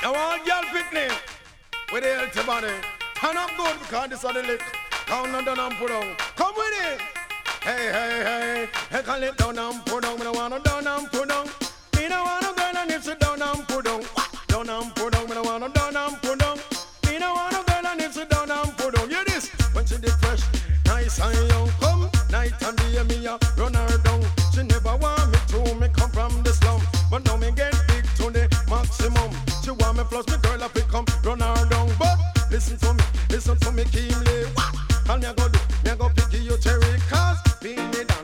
I want girl picnic with the healthy body. Turn up good because this is the lick. Count on down and put on. Come with it. Hey, hey, hey. Hey, call it down and put on. Me don't want no down and put on. Me don't want no girl and if she down and put on. Down and put on. Me don't want no down and put on. Me don't want no girl and if she down and put on. Hear this. When she did fresh, nice and young. Come, night and day me a run her down. She never want me to. Me come from the slum. But now me get big to the maximum. She want me plus me girl up it come run her down. But listen to me keenly. What? All me a go do, me a go pick you cherry. Cause being me